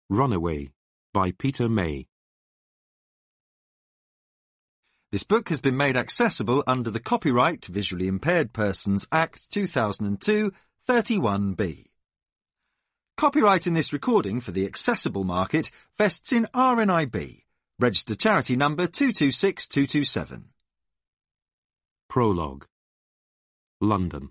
Runaway by Peter May. This book has been made accessible under the Copyright Visually Impaired Persons Act 2002, 31B. Copyright in this recording for the accessible market vests in RNIB, registered charity number 226227. Prologue. London.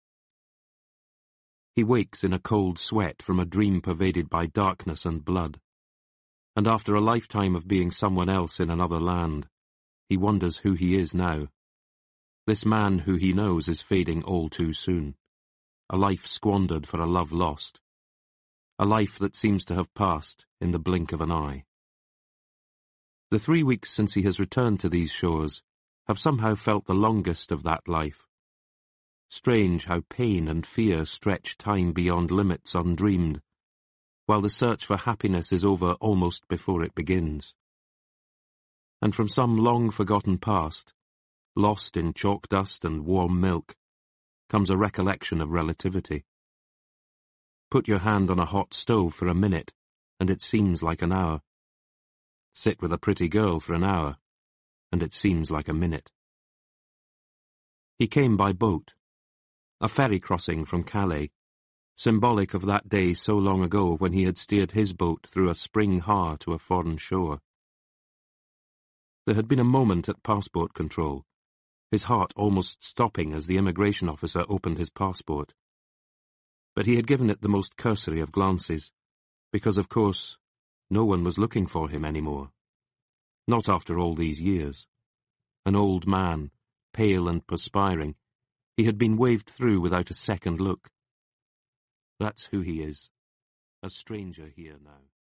He wakes in a cold sweat from a dream pervaded by darkness and blood. And after a lifetime of being someone else in another land, he wonders who he is now. This man who he knows is fading all too soon. A life squandered for a love lost. A life that seems to have passed in the blink of an eye. The 3 weeks since he has returned to these shores have somehow felt the longest of that life. Strange how pain and fear stretch time beyond limits undreamed, while the search for happiness is over almost before it begins. And from some long-forgotten past, lost in chalk dust and warm milk, comes a recollection of relativity. Put your hand on a hot stove for a minute, and it seems like an hour. Sit with a pretty girl for an hour, and it seems like a minute. He came by boat, a ferry crossing from Calais, symbolic of that day so long ago when he had steered his boat through a spring haar to a foreign shore. There had been a moment at passport control, his heart almost stopping as the immigration officer opened his passport. But he had given it the most cursory of glances, because, of course, no one was looking for him anymore. Not after all these years. An old man, pale and perspiring, he had been waved through without a second look. That's who he is, a stranger here now.